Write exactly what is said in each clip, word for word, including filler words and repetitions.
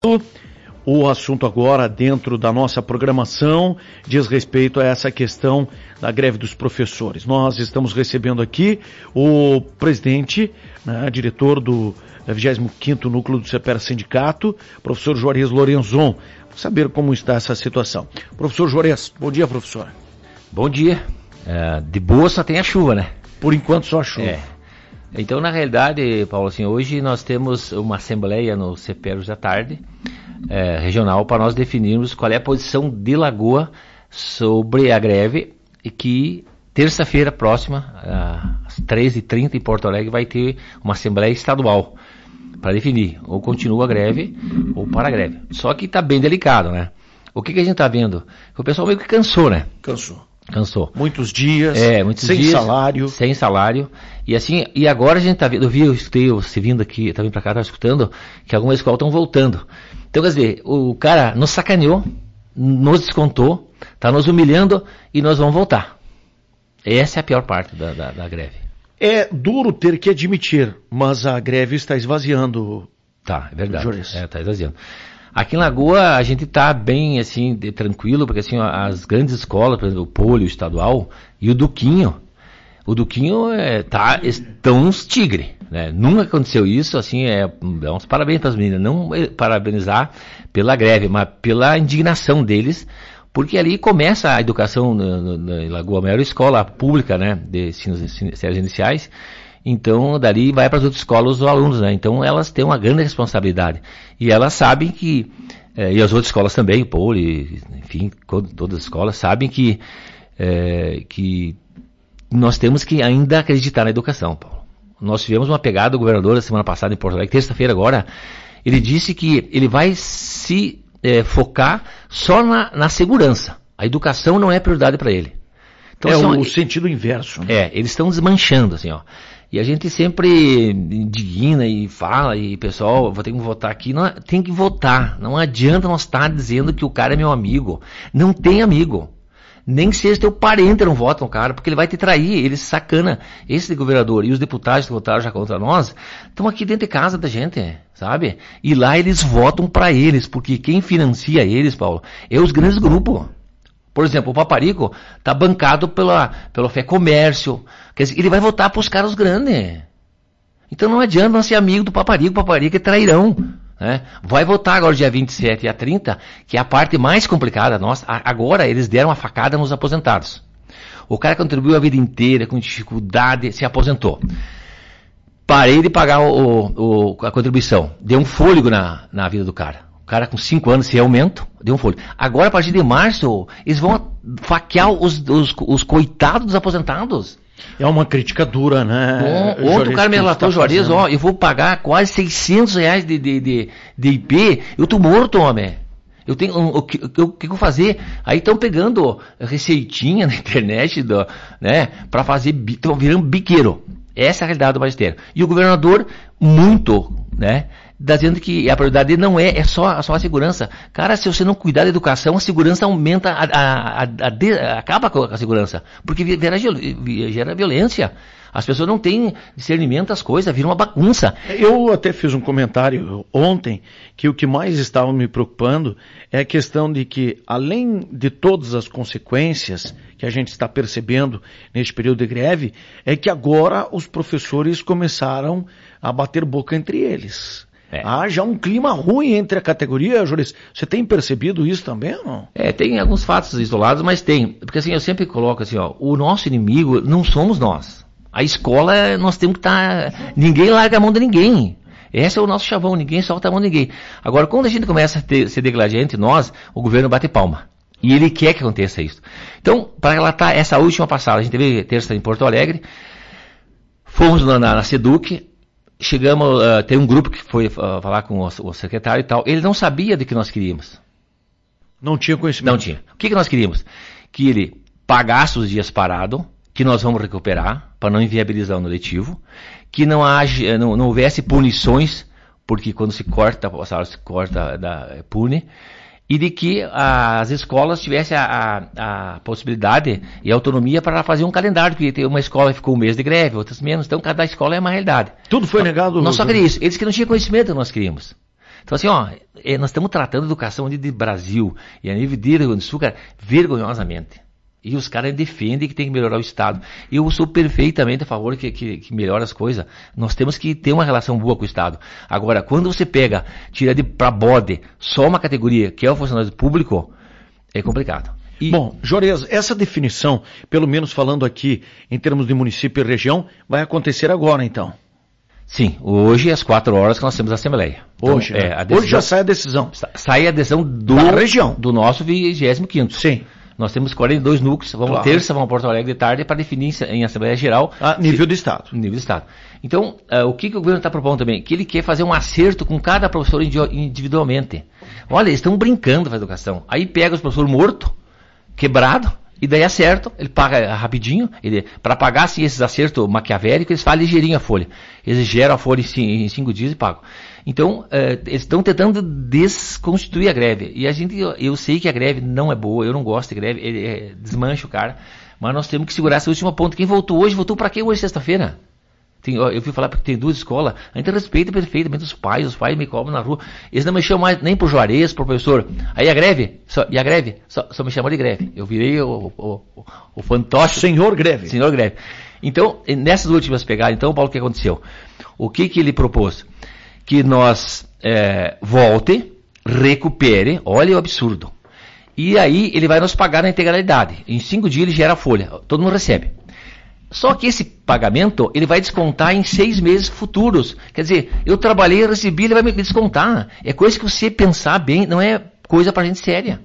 O assunto agora dentro da nossa programação diz respeito a essa questão da greve dos professores. Nós estamos recebendo aqui o presidente, né, diretor do vigésimo quinto Núcleo do CEPER Sindicato, professor Juarez Lorenzon. Vamos saber como está essa situação. Professor Juarez, bom dia, professor. Bom dia. É, de boa só tem a chuva, né? Por enquanto só a chuva. É. Então, na realidade, Paulo, assim, hoje nós temos uma assembleia no CEPER hoje à tarde, é, regional, para nós definirmos qual é a posição de Lagoa sobre a greve, e que terça-feira próxima, às treze e trinta em Porto Alegre, vai ter uma assembleia estadual para definir, ou continua a greve, ou para a greve. Só que está bem delicado, né? O que, que a gente está vendo? O pessoal meio que cansou, né? Cansou. Cansou. Muitos dias, é, muitos sem dias, salário. Sem salário. E assim, e agora a gente tá vendo, eu vi, eu escutei você vindo aqui, tá vindo pra cá, tá escutando, que algumas escolas estão voltando. Então, quer dizer, o cara nos sacaneou, nos descontou, tá nos humilhando e nós vamos voltar. Essa é a pior parte da, da, da greve. É duro ter que admitir, mas a greve está esvaziando. Tá, é verdade. É, tá esvaziando. Aqui em Lagoa a gente tá bem, assim, de, tranquilo, porque assim, as grandes escolas, por exemplo, o Poli, o Estadual, e o Duquinho, o Duquinho é, tá, estão uns tigre, né? Nunca aconteceu isso, assim, é, dá uns parabéns para as meninas, não parabenizar pela greve, mas pela indignação deles, porque ali começa a educação na, em Lagoa, a maior escola pública, né, de ensinos séries iniciais. Então, dali vai para as outras escolas os alunos, né? Então, elas têm uma grande responsabilidade. E elas sabem que, eh, e as outras escolas também, Poli, enfim, todas as escolas, sabem que, eh, que nós temos que ainda acreditar na educação, Paulo. Nós tivemos uma pegada do governador na semana passada em Porto Alegre, terça-feira agora, ele disse que ele vai se eh, focar só na, na segurança. A educação não é prioridade para ele. Então, é assim, o sentido inverso, né? É, eles estão desmanchando, assim, ó. E a gente sempre indigna e fala, e pessoal, vou ter que votar aqui. Não, tem que votar. Não adianta nós estar dizendo que o cara é meu amigo. Não tem amigo. Nem que seja teu parente não vota no cara, porque ele vai te trair, ele sacana. Esse governador e os deputados que votaram já contra nós, estão aqui dentro de casa da gente, sabe? E lá eles votam para eles, porque quem financia eles, Paulo, é os grandes grupos. Por exemplo, o Paparico está bancado pela, pela Fé Comércio. Quer dizer, ele vai votar para os caras grandes. Então não adianta não ser amigo do Paparico. O Paparico é trairão. Né? Vai votar agora dia vinte e sete e a trinta, que é a parte mais complicada. Nossa, agora eles deram uma facada nos aposentados. O cara contribuiu a vida inteira, com dificuldade, se aposentou. Parei de pagar o, o, a contribuição. Deu um fôlego na, na vida do cara. O cara com cinco anos, se aumento, deu um fôlego. Agora, a partir de março, eles vão faquear os, os, os coitados dos aposentados. É uma crítica dura, né? Bom, ontem o cara me relatou, Juarez, ó, eu vou pagar quase seiscentos reais de, de, de, de I P, eu tô morto, homem. Eu tenho, o, o, que, o que eu vou fazer? Aí estão pegando receitinha na internet, do, né, pra fazer, estão virando biqueiro. Essa é a realidade do magistério. E o governador, muito, né, dizendo que a prioridade dele não é, é só, só a segurança. Cara, se você não cuidar da educação, a segurança aumenta, a, a, a, a de, acaba com a segurança. Porque gera, gera violência. As pessoas não têm discernimento das coisas, vira uma bagunça. Eu até fiz um comentário ontem que o que mais estava me preocupando é a questão de que, além de todas as consequências que a gente está percebendo neste período de greve, é que agora os professores começaram a bater boca entre eles. É. Há já um clima ruim entre a categoria, Juarez. Você tem percebido isso também ou não? É, tem alguns fatos isolados, mas tem. Porque assim, eu sempre coloco assim, ó, o nosso inimigo não somos nós. A escola, nós temos que estar... Tá, ninguém larga a mão de ninguém. Esse é o nosso chavão, ninguém solta a mão de ninguém. Agora, quando a gente começa a ter, ser degladiante, nós, o governo bate palma. E ele quer que aconteça isso. Então, para relatar essa última passada, a gente teve terça em Porto Alegre, fomos na, na, na SEDUC, chegamos, uh, tem um grupo que foi uh, falar com o, o secretário e tal, ele não sabia do que nós queríamos. Não tinha conhecimento? Não tinha. O que, que nós queríamos? Que ele pagasse os dias parados, que nós vamos recuperar, para não inviabilizar o ano letivo, que não, haja, não, não houvesse punições, porque quando se corta, o salário se corta, da, pune, e de que as escolas tivessem a, a, a possibilidade e autonomia para fazer um calendário, porque tem uma escola ficou um mês de greve, outras menos, então cada escola é uma realidade. Tudo foi negado? Não só queria isso, eles que não tinham conhecimento nós queríamos. Então assim, ó, é, nós estamos tratando a educação de, de Brasil e a nível de Rio Grande do Sul, cara, vergonhosamente. E os caras defendem que tem que melhorar o Estado. Eu sou perfeitamente a favor que, que, que melhore as coisas. Nós temos que ter uma relação boa com o Estado. Agora, quando você pega, tira de para bode só uma categoria, que é o funcionário público, é complicado. E... Bom, Juarez, essa definição, pelo menos falando aqui em termos de município e região, vai acontecer agora então? Sim, hoje às quatro horas que nós temos a Assembleia. Então, hoje, é, a decisão, hoje já sai a decisão. Sai a decisão do, da região. Do nosso vigésimo quinto. Sim. Nós temos quarenta e dois núcleos, vamos claro. terça, vamos a Porto Alegre de tarde para definir em Assembleia Geral. A nível do Estado. Nível do Estado. Então, uh, o que, que o governo está propondo também? Que ele quer fazer um acerto com cada professor individualmente. Olha, eles estão brincando com a educação. Aí pega os professores mortos, quebrado, e daí acertam, ele paga rapidinho, para pagar assim, esses acertos maquiavélicos, eles fazem ligeirinho a folha. Eles geram a folha em, em cinco dias e pagam. Então, eh, eles estão tentando desconstituir a greve. E a gente, eu, eu sei que a greve não é boa, eu não gosto de greve, ele é, desmancha o cara, mas nós temos que segurar essa última ponta. Quem voltou hoje, voltou para quê hoje, sexta-feira? Tem, eu fui falar porque tem duas escolas, a gente respeita perfeitamente os pais, os pais me cobram na rua, eles não me chamam mais nem por Juarez, por professor. Aí a greve, só, e a greve, só, só me chamam de greve. Eu virei o, o, o, o fantoche. Senhor greve. Senhor greve. Então, nessas últimas pegadas, então, Paulo, o que aconteceu? O que que ele propôs? Que nós é, volte, recupere, olha o absurdo. E aí ele vai nos pagar na integralidade. Em cinco dias ele gera a folha, todo mundo recebe. Só que esse pagamento, ele vai descontar em seis meses futuros. Quer dizer, eu trabalhei, recebi, ele vai me descontar. É coisa que você pensar bem, não é coisa pra gente séria.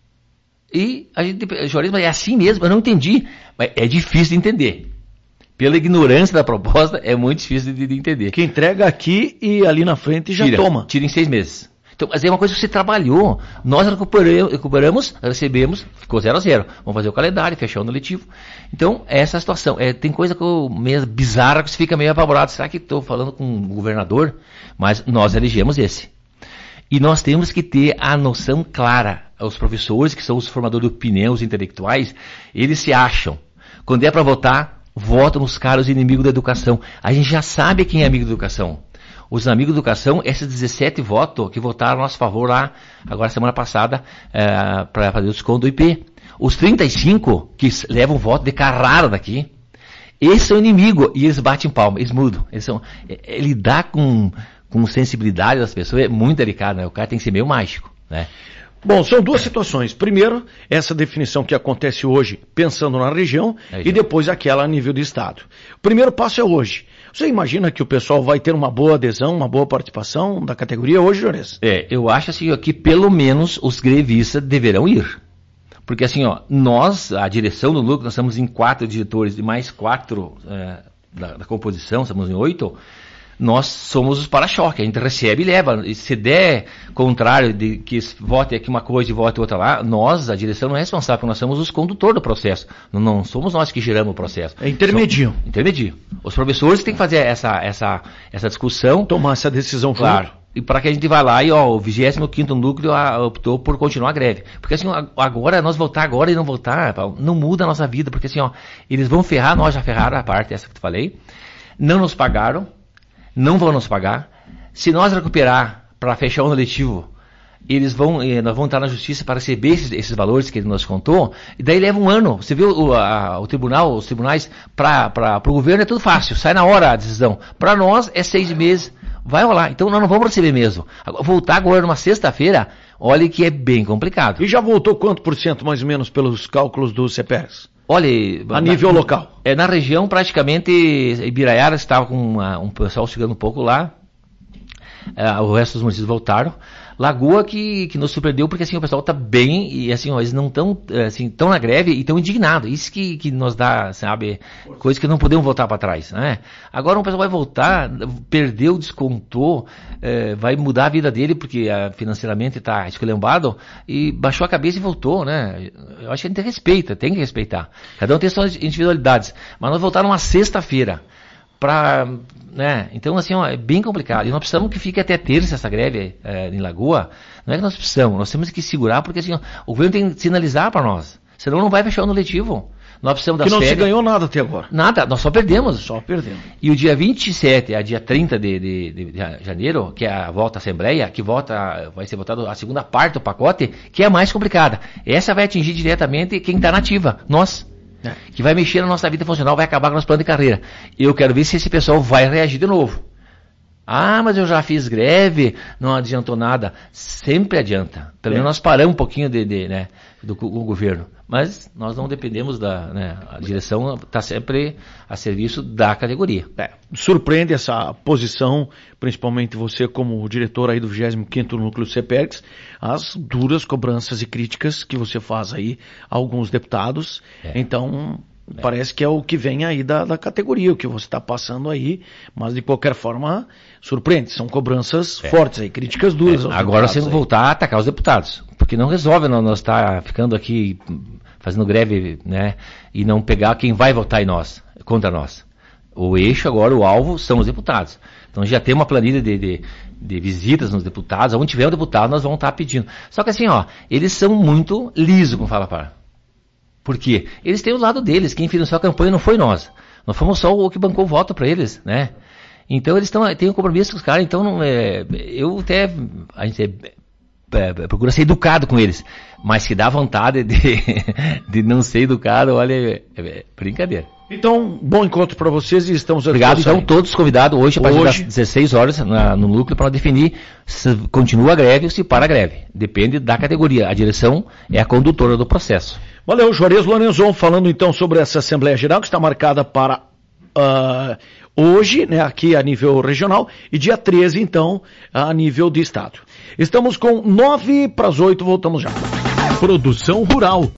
E a gente, Juarez, mas é assim mesmo, eu não entendi. Mas é difícil de entender. Pela ignorância da proposta, é muito difícil de, de entender. Que entrega aqui e ali na frente já tira, toma. Tira em seis meses. Então, mas é uma coisa que você trabalhou. Nós recuperamos, recuperamos recebemos, ficou zero a zero. Vamos fazer o calendário, fechar o ano letivo. Então, essa é a situação. É, tem coisa que eu, meio bizarra que você fica meio apavorado. Será que estou falando com o governador? Mas nós elegemos esse. E nós temos que ter a noção clara. Os professores, que são os formadores de opinião, os intelectuais, eles se acham. Quando é para votar, votam nos caras inimigos da educação. A gente já sabe quem é amigo da educação. Os amigos da educação, esses dezessete votos que votaram a nosso favor lá, agora semana passada, é, para fazer o desconto do I P. Os trinta e cinco que levam voto de carrara daqui, esses são inimigos e eles batem palma, eles mudam. Eles são, é, é, lidar com, com sensibilidade das pessoas é muito delicado, né? O cara tem que ser meio mágico, né? Bom, são duas situações. Primeiro, essa definição que acontece hoje, pensando na região, é, e depois aquela a nível de Estado. O primeiro passo é hoje. Você imagina que o pessoal vai ter uma boa adesão, uma boa participação da categoria hoje, Juarez? É, eu acho assim, ó, que pelo menos os grevistas deverão ir. Porque assim, ó, nós, a direção do núcleo, nós estamos em quatro diretores e mais quatro é, da, da composição, estamos em oito. Nós somos os para-choque, a gente recebe e leva. E se der contrário de que vote aqui uma coisa e vote outra lá, nós, a direção, não é responsável, porque nós somos os condutores do processo. Não, não somos nós que geramos o processo. É intermedio. Somos, intermedio. Os professores têm que fazer essa, essa, essa discussão. Tomar essa decisão, claro. Junto. E para que a gente vá lá e ó, o vigésimo quinto núcleo a, optou por continuar a greve. Porque assim, agora, nós voltar agora e não voltar, não muda a nossa vida, porque assim, ó, eles vão ferrar, nós já ferraram a parte essa que eu falei, não nos pagaram, não vão nos pagar. Se nós recuperar para fechar o ano letivo, eles vão, eh, nós vamos estar na justiça para receber esses, esses valores que ele nos contou, e daí leva um ano. Você viu o, a, o tribunal, os tribunais, para o governo é tudo fácil, sai na hora a decisão. Para nós é seis meses, vai rolar. Então nós não vamos receber mesmo. Voltar agora numa sexta-feira, olha que é bem complicado. E já voltou quanto por cento mais ou menos pelos cálculos do CEPERS? Olha, a nível na, local. É, na região, praticamente, Ibiraiara estava com uma, um pessoal chegando um pouco lá, é, o resto dos municípios voltaram. Lagoa que, que nos surpreendeu, porque assim, o pessoal está bem, e assim, ó, eles não estão assim, tão na greve e estão indignados. Isso que, que nos dá, sabe, coisa que não podemos voltar para trás, né? Agora o pessoal vai voltar, perdeu, descontou, é, vai mudar a vida dele, porque a, financeiramente está esculhambado, e baixou a cabeça e voltou, né? Eu acho que a gente respeita, tem que respeitar. Cada um tem suas individualidades. Mas nós voltamos uma sexta-feira. Pra, né? Então, assim, ó, é bem complicado. E nós precisamos que fique até terça essa greve é, em Lagoa. Não é que nós precisamos, nós temos que segurar, porque assim, ó, o governo tem que sinalizar para nós. Senão não vai fechar o ano letivo. Nós precisamos das que não férias. se ganhou nada até agora. Nada, nós só perdemos. Só perdemos. E o dia vinte e sete a dia trinta de, de, de, de janeiro, que é a volta à Assembleia, que volta, vai ser votada a segunda parte do pacote, que é a mais complicada. Essa vai atingir diretamente quem está nativa, nós. É. Que vai mexer na nossa vida funcional, vai acabar com o nosso plano de carreira. Eu quero ver se esse pessoal vai reagir de novo. Ah, mas eu já fiz greve, não adiantou nada. Sempre adianta. Pelo menos é. nós paramos um pouquinho de, de, né, do, do governo. Mas nós não dependemos da... Né, a direção está sempre a serviço da categoria. É. Surpreende essa posição, principalmente você como diretor aí do vigésimo quinto Núcleo CEPERGS, as duras cobranças e críticas que você faz aí a alguns deputados. É. Então... É. Parece que é o que vem aí da, da categoria, o que você está passando aí, mas de qualquer forma surpreende, são cobranças é. fortes aí, críticas duras. É. Agora você tem que voltar a atacar os deputados, porque não resolve não, nós estar tá ficando aqui fazendo greve, né, e não pegar quem vai votar em nós, contra nós. O eixo agora, o alvo, são os deputados. Então já tem uma planilha de, de, de visitas nos deputados, onde tiver um deputado nós vamos estar tá pedindo. Só que assim, ó, eles são muito lisos, como fala para. Por quê? Eles têm o lado deles, quem financiou a campanha não foi nós. Nós fomos só o que bancou o voto para eles, né? Então eles tão, têm um compromisso com os caras, então não é, eu até, a gente é, é, procura ser educado com eles, mas que dá vontade de, de não ser educado, olha, é, é brincadeira. Então, bom encontro para vocês e estamos... Obrigado, então, todos convidados hoje, a partir hoje... das dezesseis horas, na, no núcleo, para definir se continua a greve ou se para a greve. Depende da categoria. A direção é a condutora do processo. Valeu, Juarez Lorenzon, falando então sobre essa Assembleia Geral, que está marcada para uh, hoje, né, aqui a nível regional, e dia treze, então, a nível de estado. Estamos com nove para as oito, voltamos já. Produção Rural.